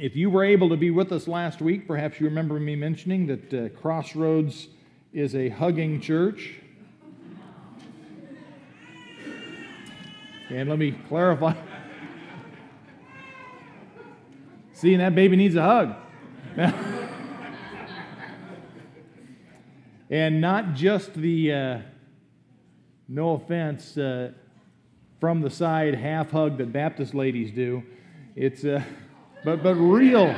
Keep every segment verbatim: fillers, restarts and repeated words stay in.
If you were able to be with us last week, perhaps you remember me mentioning that uh, Crossroads is a hugging church. And let me clarify. See, that baby needs a hug. And not just the, uh, no offense, uh, from the side half hug that Baptist ladies do. It's, uh, but but real,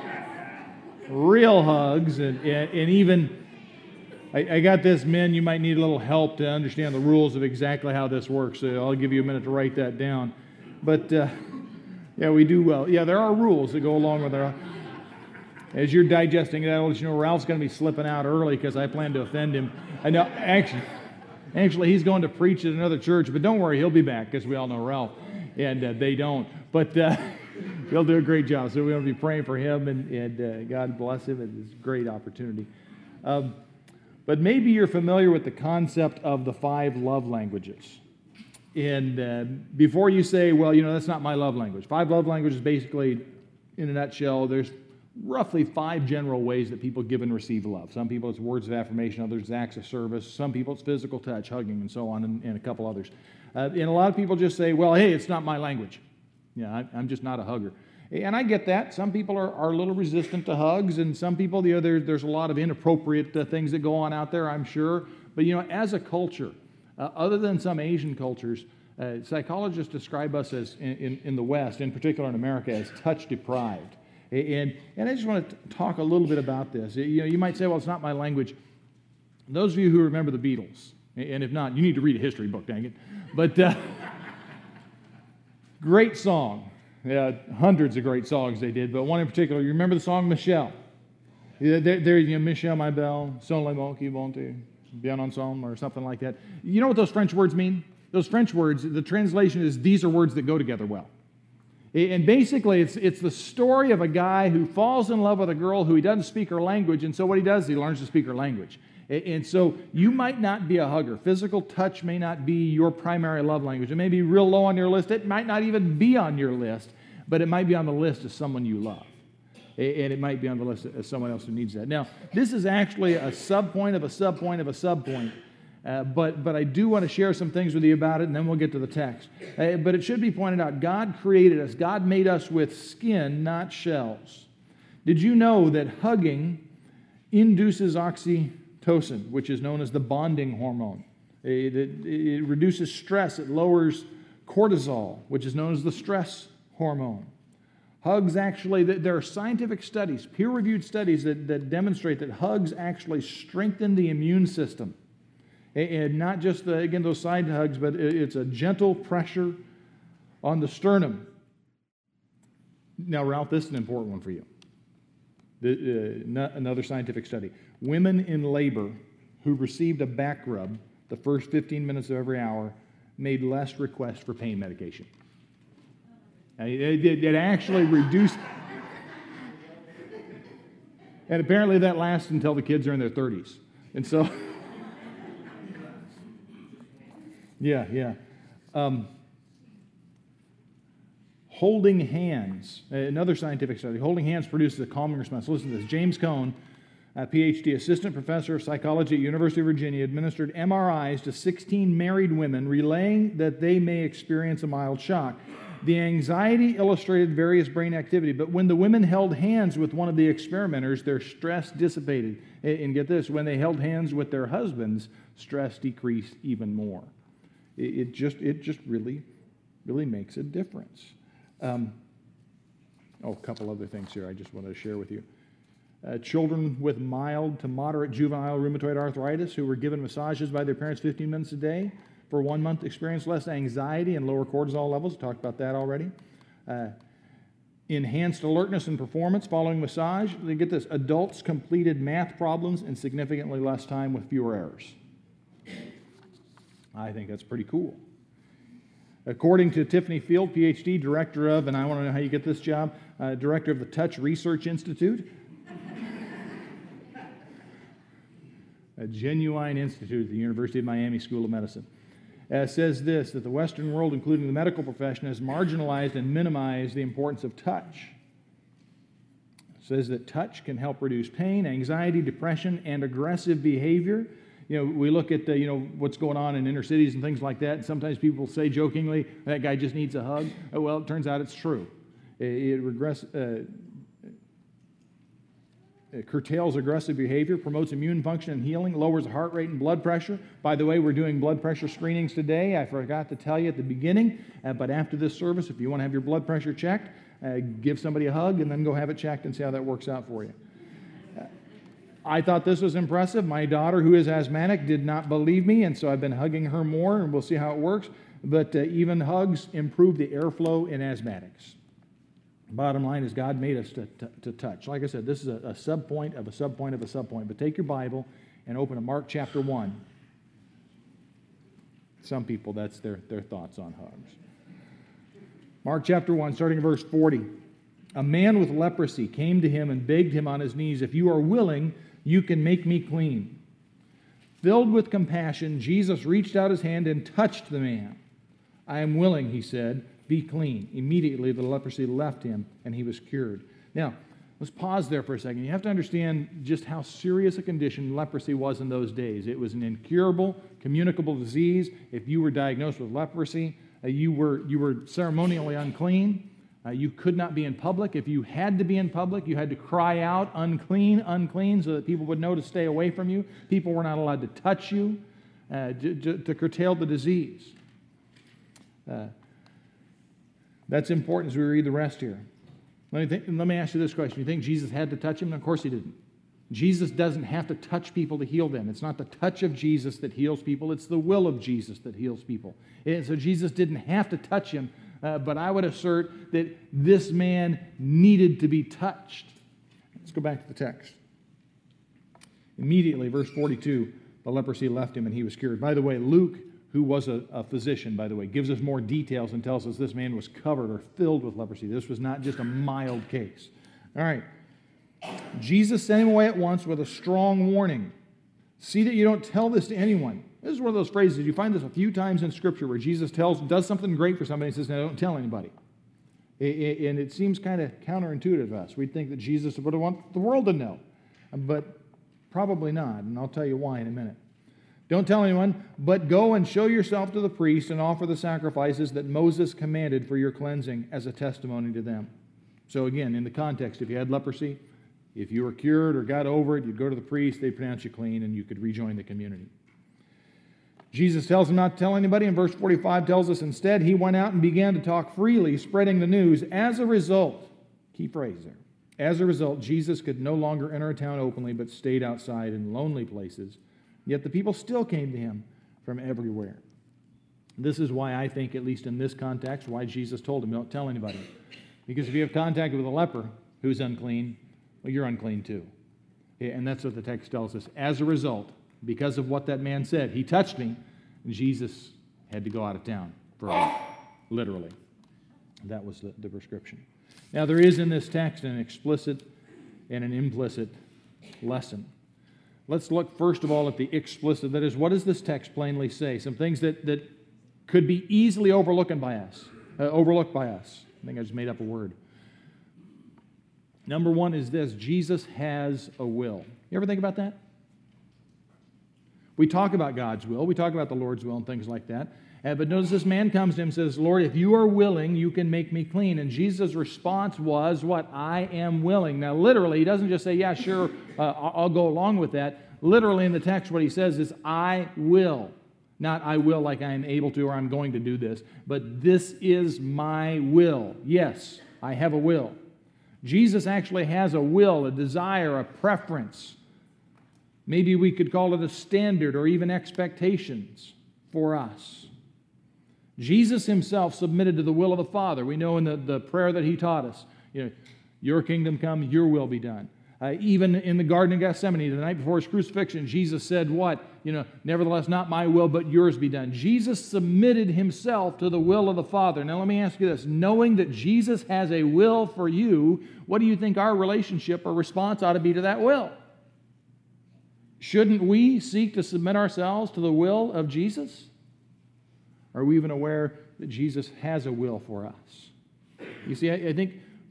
real hugs, and and, and even. I, I got this, men, you might need a little help to understand the rules of exactly how this works, so I'll give you a minute to write that down. But, uh, yeah, we do well. Yeah, there are rules that go along with our... As you're digesting that, I'll let you know Ralph's going to be slipping out early because I plan to offend him. I know, actually, actually, he's going to preach at another church, but don't worry, he'll be back because we all know Ralph, and uh, they don't. But uh, he'll do a great job, so we're going to be praying for him, and, and uh, God bless him. It's a great opportunity. Um, But maybe you're familiar with the concept of the five love languages. And uh, before you say, well, you know, that's not my love language. Five love languages, basically, in a nutshell, there's roughly five general ways that people give and receive love. Some people it's words of affirmation, others it's acts of service. Some people it's physical touch, hugging, and so on, and, and a couple others. Uh, and a lot of people just say, well, hey, it's not my language. Yeah, I, I'm just not a hugger. And I get that. Some people are, are a little resistant to hugs, and some people, you know, there, there's a lot of inappropriate uh, things that go on out there, I'm sure. But, you know, as a culture, uh, other than some Asian cultures, uh, psychologists describe us as, in, in, in the West, in particular in America, as touch-deprived. And, and I just want to talk a little bit about this. You know, you might say, well, it's not my language. Those of you who remember the Beatles, and if not, you need to read a history book, dang it. But uh, great song. Yeah, hundreds of great songs they did, but one in particular, you remember the song Michelle? Yeah, there, there you know, Michelle, my belle, son le mot qui vont bien ensemble, or something like that. You know what those French words mean? Those French words, the translation is, these are words that go together well. And basically, it's, it's the story of a guy who falls in love with a girl who he doesn't speak her language, and so what he does is he learns to speak her language. And so you might not be a hugger. Physical touch may not be your primary love language. It may be real low on your list. It might not even be on your list, but it might be on the list of someone you love. And it might be on the list of someone else who needs that. Now, this is actually a subpoint of a subpoint of a subpoint, uh, but, but I do want to share some things with you about it, and then we'll get to the text. Uh, but it should be pointed out, God created us. God made us with skin, not shells. Did you know that hugging induces oxytocin? Oxytocin, which is known as the bonding hormone. It, it, it reduces stress. It lowers cortisol, which is known as the stress hormone. Hugs actually, there are scientific studies, peer-reviewed studies that, that demonstrate that hugs actually strengthen the immune system. And not just, the, again, those side hugs, but it's a gentle pressure on the sternum. Now, Ralph, this is an important one for you. The, uh, another scientific study. Women in labor who received a back rub the first fifteen minutes of every hour made less requests for pain medication. It, it, it actually reduced, and apparently that lasts until the kids are in their thirties. And so, yeah, yeah. Um, Holding hands, another scientific study, holding hands produces a calming response. Listen to this. James Cone, a P H D, assistant professor of psychology at University of Virginia, administered M R Is to sixteen married women, relaying that they may experience a mild shock. The anxiety illustrated various brain activity, but when the women held hands with one of the experimenters, their stress dissipated. And get this, when they held hands with their husbands, stress decreased even more. It just, it just really, really makes a difference. Um, oh, a couple other things here I just wanted to share with you. Uh, children with mild to moderate juvenile rheumatoid arthritis who were given massages by their parents fifteen minutes a day for one month experienced less anxiety and lower cortisol levels. Talked about that already. Uh, enhanced alertness and performance following massage. Get this, adults completed math problems in significantly less time with fewer errors. I think that's pretty cool. According to Tiffany Field, P H D, director of, and I want to know how you get this job, uh, director of the Touch Research Institute, a genuine institute at the University of Miami School of Medicine, uh, says this, that the Western world, including the medical profession, has marginalized and minimized the importance of touch. says that touch can help reduce pain, anxiety, depression, and aggressive behavior. You know, we look at the, you know, what's going on in inner cities and things like that, and sometimes people say jokingly, that guy just needs a hug. Well, it turns out it's true. It, it regress, uh, It curtails aggressive behavior, promotes immune function and healing, lowers heart rate and blood pressure. By the way, we're doing blood pressure screenings today. I forgot to tell you at the beginning, uh, but after this service, if you want to have your blood pressure checked, uh, give somebody a hug and then go have it checked and see how that works out for you. Uh, I thought this was impressive. My daughter, who is asthmatic, did not believe me, and so I've been hugging her more, and we'll see how it works. But uh, even hugs improve the airflow in asthmatics. Bottom line is God made us to, to, to touch. Like I said, this is a, a sub-point of a sub-point of a sub-point. But take your Bible and open to Mark chapter one. Some people, that's their, their thoughts on hugs. Mark chapter one, starting in verse forty. A man with leprosy came to him and begged him on his knees, "If you are willing, you can make me clean." Filled with compassion, Jesus reached out his hand and touched the man. "I am willing," he said. "Be clean." Immediately the leprosy left him and he was cured. Now, let's pause there for a second. You have to understand just how serious a condition leprosy was in those days. It was an incurable, communicable disease. If you were diagnosed with leprosy, uh, you were you were ceremonially unclean. Uh, you could not be in public. If you had to be in public, you had to cry out, "Unclean, unclean," so that people would know to stay away from you. People were not allowed to touch you uh, to, to, to curtail the disease. Uh, That's important as we read the rest here. Let me, think, let me ask you this question. You think Jesus had to touch him? Of course he didn't. Jesus doesn't have to touch people to heal them. It's not the touch of Jesus that heals people. It's the will of Jesus that heals people. And so Jesus didn't have to touch him, uh, but I would assert that this man needed to be touched. Let's go back to the text. Immediately, verse forty-two, the leprosy left him and he was cured. By the way, Luke, who was a, a physician, by the way, gives us more details and tells us this man was covered or filled with leprosy. This was not just a mild case. All right. Jesus sent him away at once with a strong warning. See that you don't tell this to anyone. This is one of those phrases. You find this a few times in Scripture where Jesus tells, does something great for somebody and says, "No, don't tell anybody." It, it, and it seems kind of counterintuitive to us. We'd think that Jesus would want the world to know, but probably not, and I'll tell you why in a minute. Don't tell anyone, but go and show yourself to the priest and offer the sacrifices that Moses commanded for your cleansing as a testimony to them. So again, in the context, if you had leprosy, if you were cured or got over it, you'd go to the priest, they'd pronounce you clean, and you could rejoin the community. Jesus tells him not to tell anybody, and verse forty-five tells us instead he went out and began to talk freely, spreading the news. As a result, key phrase there, as a result, Jesus could no longer enter a town openly, but stayed outside in lonely places. Yet the people still came to him from everywhere. This is why I think, at least in this context, why Jesus told him, don't tell anybody. Because if you have contact with a leper who's unclean, well, you're unclean too. And that's what the text tells us. As a result, because of what that man said, he touched me, and Jesus had to go out of town for a while, literally. That was the, the prescription. Now, there is in this text an explicit and an implicit lesson. Let's look first of all at the explicit. That is, what does this text plainly say? Some things that, that could be easily overlooked by us. Uh, overlooked by us. I think I just made up a word. Number one is this: Jesus has a will. You ever think about that? We talk about God's will. We talk about the Lord's will and things like that. Uh, but notice this man comes to him and says, "Lord, if you are willing, you can make me clean." And Jesus' response was, what? "I am willing." Now, literally, he doesn't just say, "Yeah, sure, uh, I'll go along with that." Literally in the text, what he says is, "I will." Not "I will" like I am able to or I'm going to do this, but this is my will. Yes, I have a will. Jesus actually has a will, a desire, a preference. Maybe we could call it a standard or even expectations for us. Jesus himself submitted to the will of the Father. We know in the, the prayer that he taught us, you know, your kingdom come, your will be done. Uh, even in the Garden of Gethsemane, the night before his crucifixion, Jesus said what? You know, nevertheless, not my will, but yours be done. Jesus submitted himself to the will of the Father. Now, let me ask you this. Knowing that Jesus has a will for you, what do you think our relationship or response ought to be to that will? Shouldn't we seek to submit ourselves to the will of Jesus? Are we even aware that Jesus has a will for us? You see, I, I think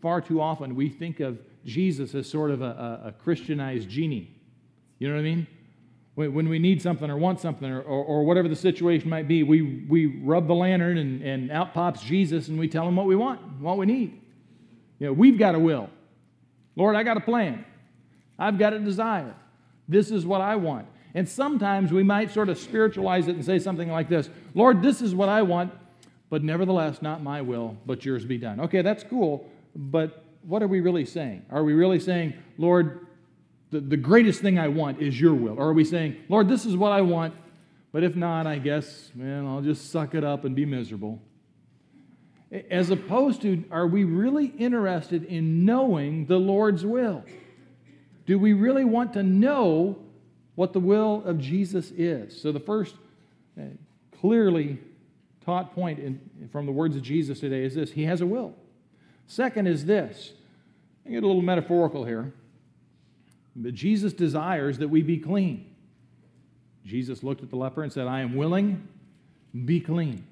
far too often, we think of Jesus as sort of a, a, a Christianized genie. You know what I mean? When, when we need something or want something or, or, or whatever the situation might be, we, we rub the lantern and, and out pops Jesus and we tell him what we want, what we need. You know, we've got a will. Lord, I got a plan. I've got a desire. This is what I want. And sometimes we might sort of spiritualize it and say something like this: Lord, this is what I want, but nevertheless, not my will, but yours be done. Okay, that's cool, but what are we really saying? Are we really saying, Lord, the, the greatest thing I want is your will? Or are we saying, Lord, this is what I want, but if not, I guess, man, I'll just suck it up and be miserable? As opposed to, are we really interested in knowing the Lord's will? Do we really want to know what the will of Jesus is? So the first uh, clearly taught point in, from the words of Jesus today is this: he has a will. Second is this. I get a little metaphorical here. But Jesus desires that we be clean. Jesus looked at the leper and said, I am willing, be clean.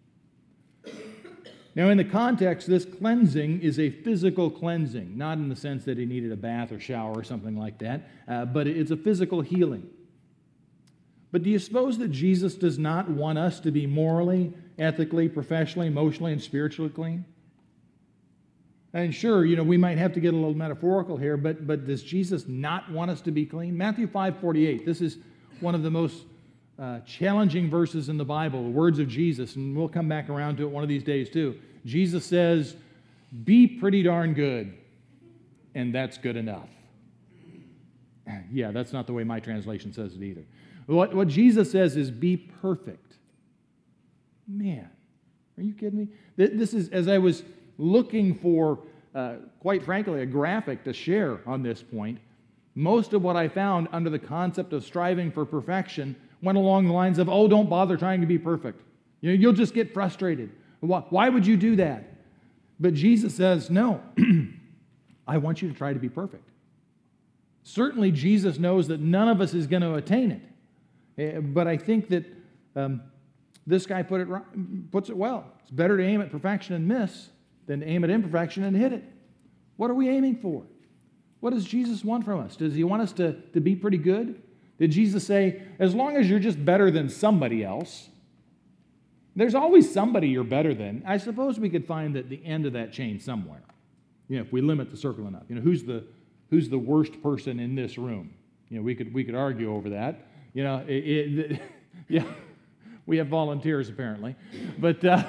Now, in the context, this cleansing is a physical cleansing, not in the sense that he needed a bath or shower or something like that, uh, but it's a physical healing. But do you suppose that Jesus does not want us to be morally, ethically, professionally, emotionally, and spiritually clean? And sure, you know, we might have to get a little metaphorical here, but, but does Jesus not want us to be clean? Matthew five forty-eight, this is one of the most uh, challenging verses in the Bible, the words of Jesus, and we'll come back around to it one of these days too. Jesus says, be pretty darn good, and that's good enough. Yeah, that's not the way my translation says it either. What, what Jesus says is, be perfect. Man, are you kidding me? This is, as I was looking for, uh, quite frankly, a graphic to share on this point, most of what I found under the concept of striving for perfection went along the lines of, oh, don't bother trying to be perfect. You know, you'll just get frustrated. Why would you do that? But Jesus says, no, I want you to try to be perfect. Certainly, Jesus knows that none of us is going to attain it. But I think that um, this guy put it right, puts it well. It's better to aim at perfection and miss than to aim at imperfection and hit it. What are we aiming for? What does Jesus want from us? Does he want us to, to be pretty good? Did Jesus say, as long as you're just better than somebody else? There's always somebody you're better than. I suppose we could find at the end of that chain somewhere. You know, if we limit the circle enough. You know, who's the who's the worst person in this room? You know, we could we could argue over that. You know, it, it, yeah, we have volunteers apparently, but uh,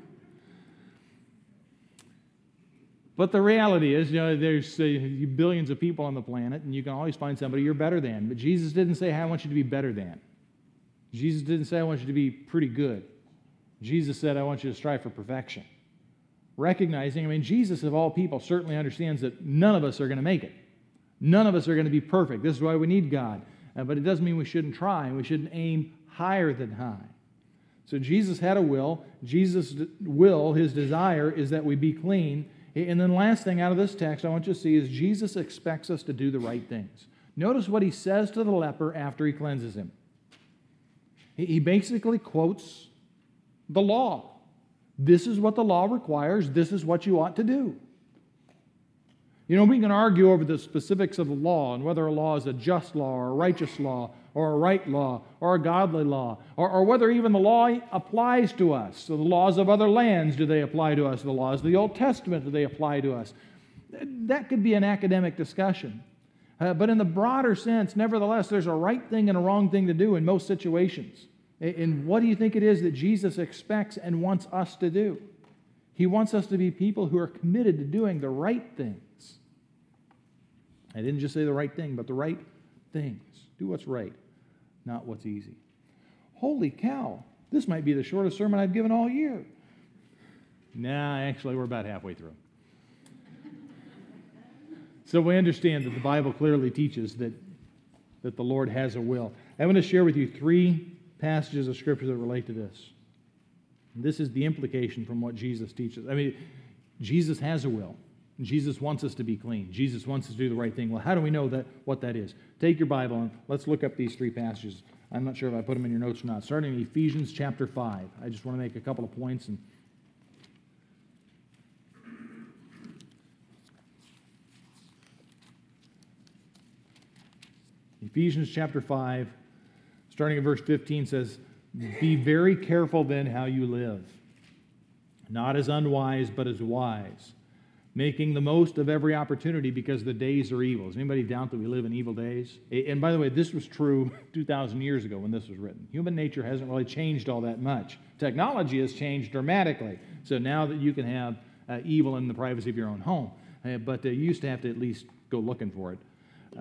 but the reality is, you know, there's uh, billions of people on the planet, and you can always find somebody you're better than. But Jesus didn't say, "Hey, I want you to be better than." Jesus didn't say, "I want you to be pretty good." Jesus said, I want you to strive for perfection. Recognizing, I mean, Jesus of all people certainly understands that none of us are going to make it. None of us are going to be perfect. This is why we need God. Uh, but it doesn't mean we shouldn't try, and we shouldn't aim higher than high. So Jesus had a will. Jesus' will, his desire, is that we be clean. And then the last thing out of this text I want you to see is Jesus expects us to do the right things. Notice what he says to the leper after he cleanses him. He basically quotes the law. This is what the law requires. This is what you ought to do. You know, we can argue over the specifics of the law and whether a law is a just law or a righteous law or a right law or a godly law, or, or whether even the law applies to us. So the laws of other lands, do they apply to us? The laws of the Old Testament, do they apply to us? That could be an academic discussion. Uh, but in the broader sense, nevertheless, there's a right thing and a wrong thing to do in most situations. And what do you think it is that Jesus expects and wants us to do? He wants us to be people who are committed to doing the right things. I didn't just say the right thing, but the right things. Do what's right, not what's easy. Holy cow, this might be the shortest sermon I've given all year. Nah, actually, we're about halfway through. So we understand that the Bible clearly teaches that, that the Lord has a will. I want to share with you three passages of Scripture that relate to this. This is the implication from what Jesus teaches. I mean, Jesus has a will. Jesus wants us to be clean. Jesus wants us to do the right thing. Well, how do we know that what that is? Take your Bible and let's look up these three passages. I'm not sure if I put them in your notes or not. Starting in Ephesians chapter five. I just want to make a couple of points. And Ephesians chapter five, starting at verse fifteen, says, "Be very careful then how you live, not as unwise, but as wise, making the most of every opportunity because the days are evil." Does anybody doubt that we live in evil days? And by the way, this was true two thousand years ago when this was written. Human nature hasn't really changed all that much. Technology has changed dramatically. So now that you can have uh, evil in the privacy of your own home. Uh, but uh, you used to have to at least go looking for it. Uh,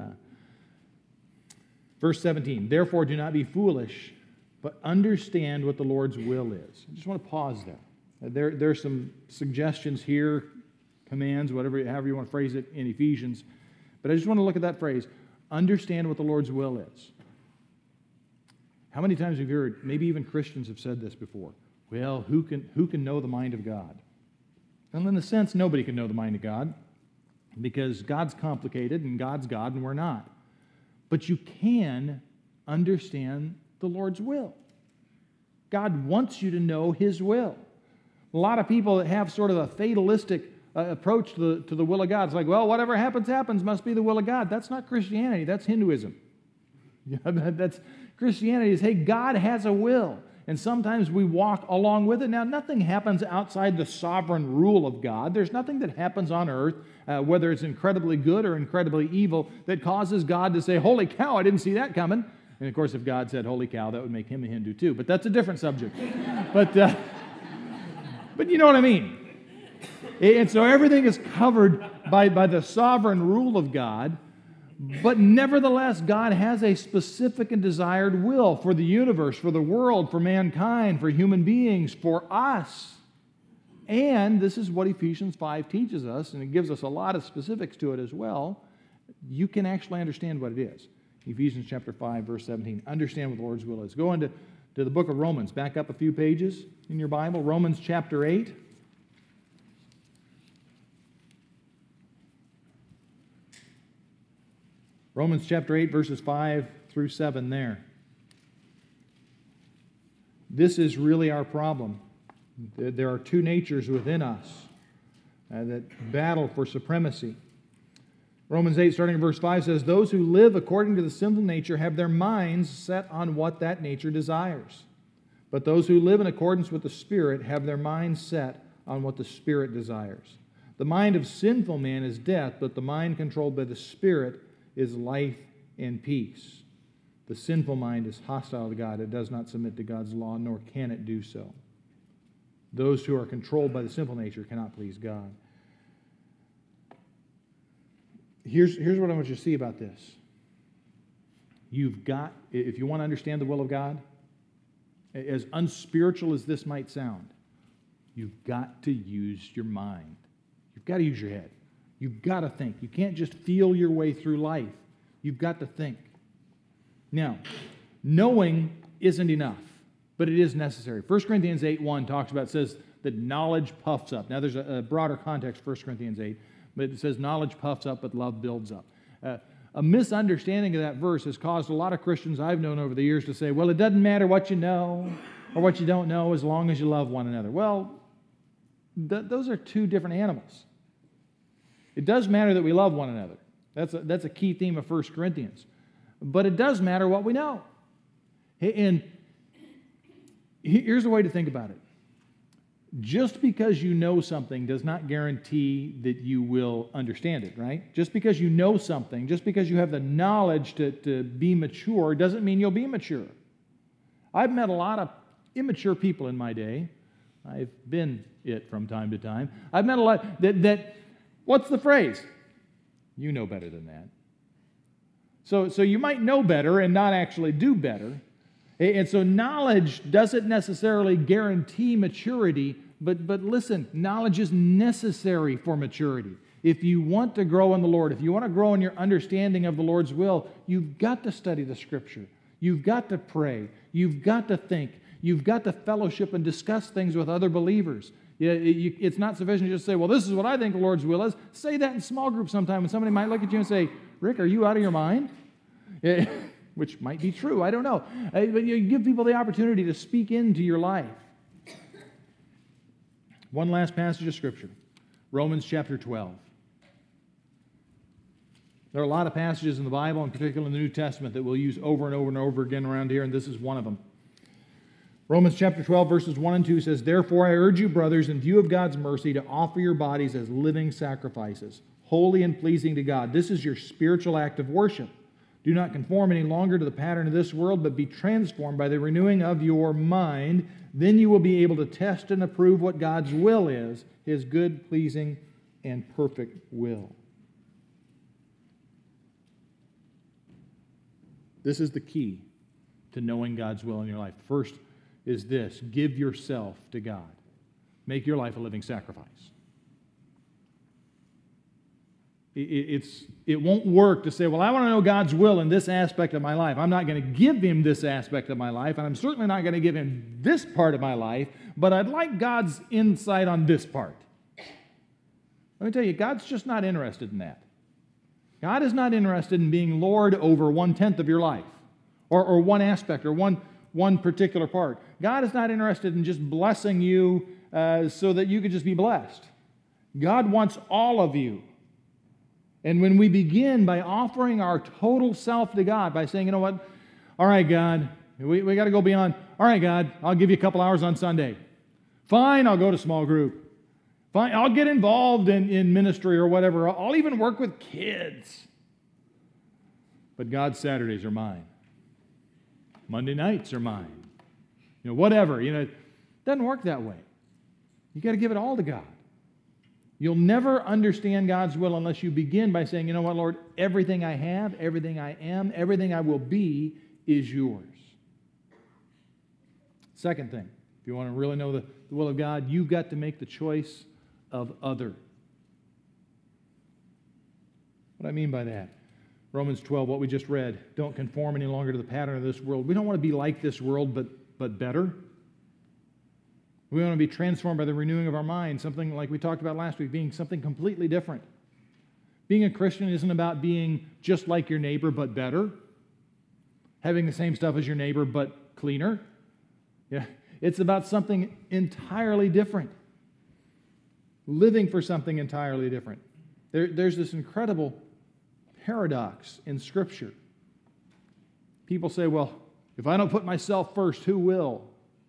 verse seventeen, "Therefore do not be foolish, but understand what the Lord's will is." I just want to pause there. Uh, there there's some suggestions here, commands, whatever, however you want to phrase it in Ephesians. But I just want to look at that phrase, understand what the Lord's will is. How many times have you heard, maybe even Christians have said this before, well, who can, who can know the mind of God? Well, in a sense, nobody can know the mind of God because God's complicated and God's God and we're not. But you can understand the Lord's will. God wants you to know His will. A lot of people that have sort of a fatalistic uh, approach to the, to the will of God. It's like, well, whatever happens, happens, must be the will of God. That's not Christianity. That's Hinduism. Yeah, that's Christianity is, hey, God has a will. And sometimes we walk along with it. Now, nothing happens outside the sovereign rule of God. There's nothing that happens on earth, uh, whether it's incredibly good or incredibly evil, that causes God to say, holy cow, I didn't see that coming. And of course, if God said holy cow, that would make him a Hindu too. But that's a different subject. but, uh, but you know what I mean. And so everything is covered by, by the sovereign rule of God. But nevertheless, God has a specific and desired will for the universe, for the world, for mankind, for human beings, for us. And this is what Ephesians five teaches us, and it gives us a lot of specifics to it as well. You can actually understand what it is. Ephesians chapter five, verse seventeen. Understand what the Lord's will is. Go into to the book of Romans. Back up a few pages in your Bible. Romans chapter eight. Romans chapter eight, verses five through seven there. This is really our problem. There are two natures within us uh, that battle for supremacy. Romans eight, starting in verse five, says, "Those who live according to the sinful nature have their minds set on what that nature desires. But those who live in accordance with the Spirit have their minds set on what the Spirit desires. The mind of sinful man is death, but the mind controlled by the Spirit is life and peace. The sinful mind is hostile to God. It does not submit to God's law, nor can it do so. Those who are controlled by the sinful nature cannot please God." Here's, here's what I want you to see about this. You've got, if you want to understand the will of God, as unspiritual as this might sound, you've got to use your mind. You've got to use your head. You've got to think. You can't just feel your way through life. You've got to think. Now, knowing isn't enough, but it is necessary. First Corinthians eight one talks about, says that knowledge puffs up. Now, there's a, a broader context, First Corinthians eight, but it says knowledge puffs up, but love builds up. Uh, a misunderstanding of that verse has caused a lot of Christians I've known over the years to say, well, it doesn't matter what you know or what you don't know as long as you love one another. Well, th- those are two different animals. It does matter that we love one another. That's a, that's a key theme of First Corinthians. But it does matter what we know. And here's the way to think about it. Just because you know something does not guarantee that you will understand it, right? Just because you know something, just because you have the knowledge to, to be mature, doesn't mean you'll be mature. I've met a lot of immature people in my day. I've been it from time to time. I've met a lot that... that What's the phrase? You know better than that. So, so you might know better and not actually do better. And so knowledge doesn't necessarily guarantee maturity, but, but listen, knowledge is necessary for maturity. If you want to grow in the Lord, if you want to grow in your understanding of the Lord's will, you've got to study the Scripture. You've got to pray. You've got to think. You've got to fellowship and discuss things with other believers. Yeah, it's not sufficient to just say, well, this is what I think the Lord's will is. Say that in small groups sometime, and somebody might look at you and say, Rick, are you out of your mind? Yeah, which might be true. I don't know. But you give people the opportunity to speak into your life. One last passage of Scripture. Romans chapter twelve. There are a lot of passages in the Bible, in particular in the New Testament, that we'll use over and over and over again around here, and this is one of them. Romans chapter twelve, verses one and two says, "Therefore I urge you, brothers, in view of God's mercy, to offer your bodies as living sacrifices, holy and pleasing to God. This is your spiritual act of worship. Do not conform any longer to the pattern of this world, but be transformed by the renewing of your mind. Then you will be able to test and approve what God's will is, His good, pleasing, and perfect will." This is the key to knowing God's will in your life. First is this: give yourself to God. Make your life a living sacrifice. It's, it won't work to say, well, I want to know God's will in this aspect of my life. I'm not going to give Him this aspect of my life, and I'm certainly not going to give Him this part of my life, but I'd like God's insight on this part. Let me tell you, God's just not interested in that. God is not interested in being Lord over one-tenth of your life, or, or one aspect, or one, one particular part. God is not interested in just blessing you uh, so that you could just be blessed. God wants all of you. And when we begin by offering our total self to God, by saying, you know what, all right, God, we, we got to go beyond, all right, God, I'll give you a couple hours on Sunday. Fine, I'll go to small group. Fine, I'll get involved in, in ministry or whatever. I'll even work with kids. But God's Saturdays are mine. Monday nights are mine. You know, whatever. You know, it doesn't work that way. You got to give it all to God. You'll never understand God's will unless you begin by saying, you know what, Lord, everything I have, everything I am, everything I will be is yours. Second thing, if you want to really know the, the will of God, you've got to make the choice of other. What do I mean by that? Romans twelve, what we just read, don't conform any longer to the pattern of this world. We don't want to be like this world, but, but better. We want to be transformed by the renewing of our mind, something like we talked about last week, being something completely different. Being a Christian isn't about being just like your neighbor, but better. Having the same stuff as your neighbor, but cleaner. Yeah, it's about something entirely different. Living for something entirely different. There, there's this incredible paradox in Scripture. People say, well, if I don't put myself first, who will?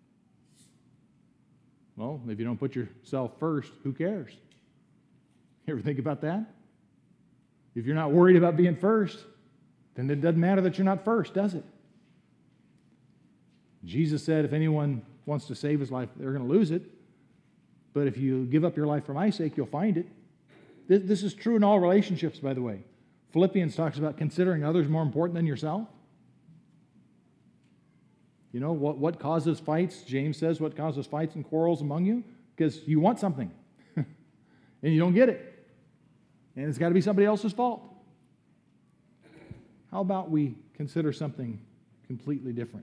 Well, if you don't put yourself first, who cares? You ever think about that? If you're not worried about being first, then it doesn't matter that you're not first, does it? Jesus said, if anyone wants to save his life, they're going to lose it. But if you give up your life for my sake, you'll find it. This, this is true in all relationships, by the way. Philippians talks about considering others more important than yourself. You know, what, what causes fights? James says, what causes fights and quarrels among you? Because you want something, and you don't get it. And it's got to be somebody else's fault. How about we consider something completely different?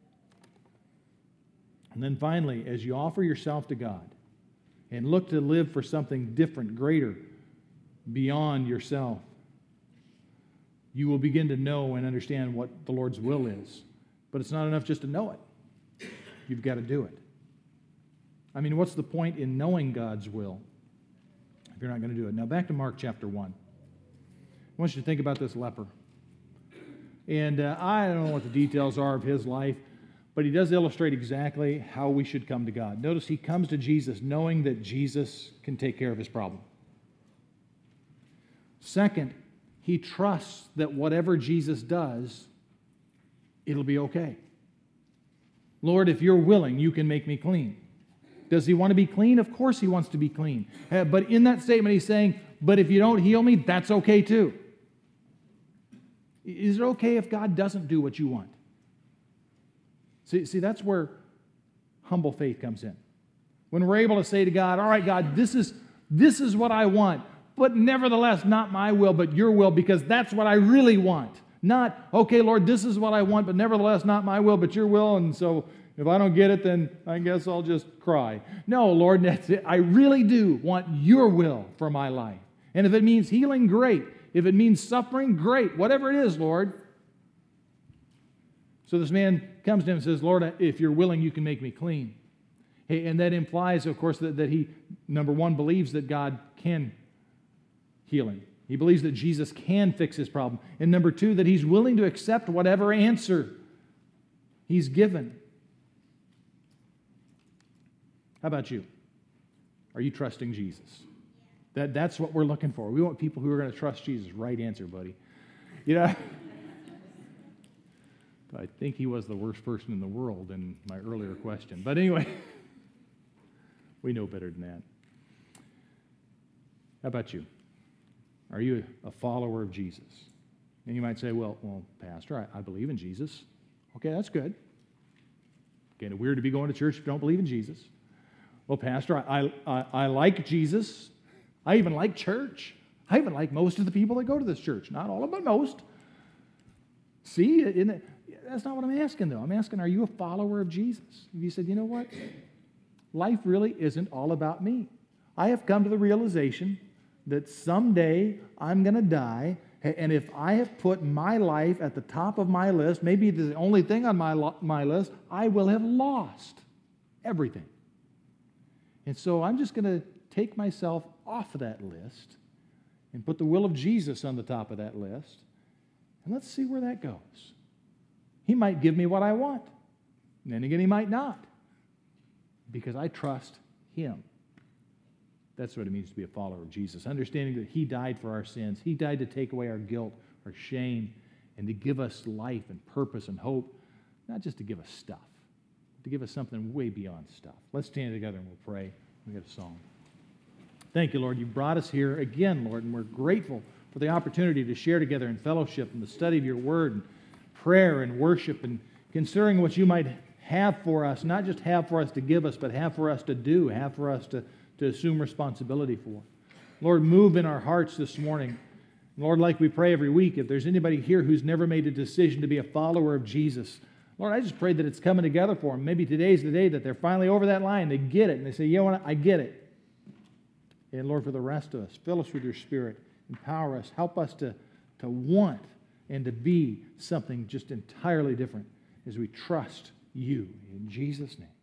And then finally, as you offer yourself to God and look to live for something different, greater, beyond yourself, you will begin to know and understand what the Lord's will is. But it's not enough just to know it. You've got to do it. I mean, what's the point in knowing God's will if you're not going to do it? Now, back to Mark chapter one. I want you to think about this leper. And uh, I don't know what the details are of his life, but he does illustrate exactly how we should come to God. Notice he comes to Jesus knowing that Jesus can take care of his problem. Second, he trusts that whatever Jesus does, it'll be okay. Lord, if you're willing, you can make me clean. Does he want to be clean? Of course he wants to be clean. Uh, but in that statement, he's saying, but if you don't heal me, that's okay too. Is it okay if God doesn't do what you want? See, see, that's where humble faith comes in. When we're able to say to God, all right, God, this is, this is what I want, but nevertheless, not my will, but your will, because that's what I really want. Not, okay, Lord, this is what I want, but nevertheless, not my will, but your will, and so if I don't get it, then I guess I'll just cry. No, Lord, that's it. I really do want your will for my life. And if it means healing, great. If it means suffering, great. Whatever it is, Lord. So this man comes to him and says, Lord, if you're willing, you can make me clean. And that implies, of course, that, that he, number one, believes that God can heal him. He believes that Jesus can fix his problem. And number two, that he's willing to accept whatever answer he's given. How about you? Are you trusting Jesus? That, that's what we're looking for. We want people who are going to trust Jesus. Right answer, buddy. You know, I think he was the worst person in the world in my earlier question. But anyway, we know better than that. How about you? Are you a follower of Jesus? And you might say, well, well, Pastor, I, I believe in Jesus. Okay, that's good. Kind of weird to be going to church if you don't believe in Jesus. Well, Pastor, I, I, I like Jesus. I even like church. I even like most of the people that go to this church. Not all of them, but most. See, isn't it? That's not what I'm asking, though. I'm asking, are you a follower of Jesus? If you said, you know what? Life really isn't all about me. I have come to the realization that someday I'm going to die, and if I have put my life at the top of my list, maybe the only thing on my, lo- my list, I will have lost everything. And so I'm just going to take myself off of that list and put the will of Jesus on the top of that list, and let's see where that goes. He might give me what I want. And then again, he might not, because I trust him. That's what it means to be a follower of Jesus, understanding that he died for our sins. He died to take away our guilt, our shame, and to give us life and purpose and hope, not just to give us stuff, but to give us something way beyond stuff. Let's stand together and we'll pray. We got a song. Thank you, Lord. You brought us here again, Lord, and we're grateful for the opportunity to share together in fellowship and the study of your word and prayer and worship and considering what you might have for us, not just have for us to give us, but have for us to do, have for us to to assume responsibility for. Lord, move in our hearts this morning. Lord, like we pray every week, if there's anybody here who's never made a decision to be a follower of Jesus, Lord, I just pray that it's coming together for them. Maybe today's the day that they're finally over that line. They get it, and they say, you know what, I get it. And Lord, for the rest of us, fill us with your Spirit. Empower us. Help us to, to want and to be something just entirely different as we trust you. In Jesus' name.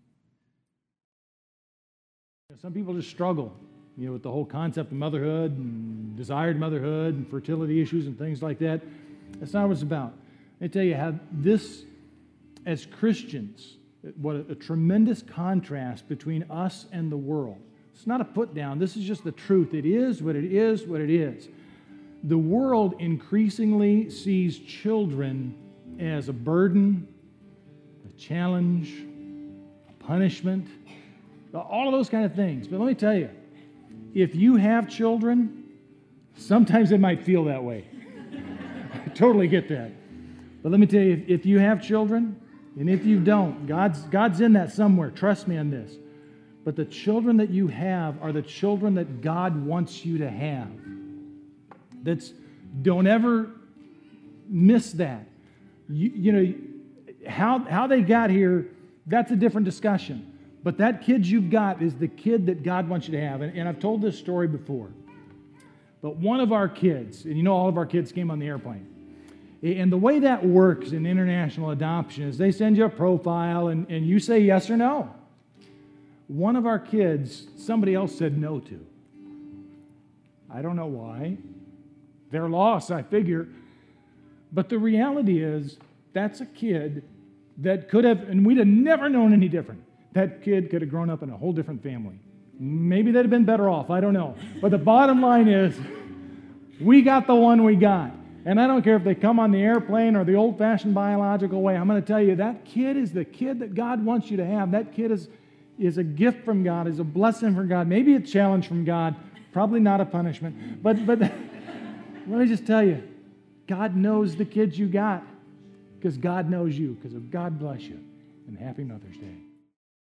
Some people just struggle, you know, with the whole concept of motherhood and desired motherhood and fertility issues and things like that. That's not what it's about. I tell you how this, as Christians, what a, a tremendous contrast between us and the world. It's not a put down. This is just the truth. It is what it is, what it is. The world increasingly sees children as a burden, a challenge, a punishment, all of those kind of things. But let me tell you, if you have children, sometimes it might feel that way. I totally get that. But let me tell you, if you have children, and if you don't, God's, God's in that somewhere. Trust me on this. But the children that you have are the children that God wants you to have. That's, don't ever miss that. You, you know, how, how they got here, that's a different discussion. But that kid you've got is the kid that God wants you to have. And, and I've told this story before. But one of our kids, and you know all of our kids came on the airplane. And the way that works in international adoption is they send you a profile and, and you say yes or no. One of our kids, somebody else said no to. I don't know why. They're lost, I figure. But the reality is, that's a kid that could have, and we'd have never known any different. That kid could have grown up in a whole different family. Maybe they'd have been better off, I don't know. But the bottom line is, we got the one we got. And I don't care if they come on the airplane or the old-fashioned biological way. I'm going to tell you, that kid is the kid that God wants you to have. That kid is, is a gift from God, is a blessing from God, maybe a challenge from God, probably not a punishment. But, but let me just tell you, God knows the kids you got because God knows you, because of God bless you. And happy Mother's Day.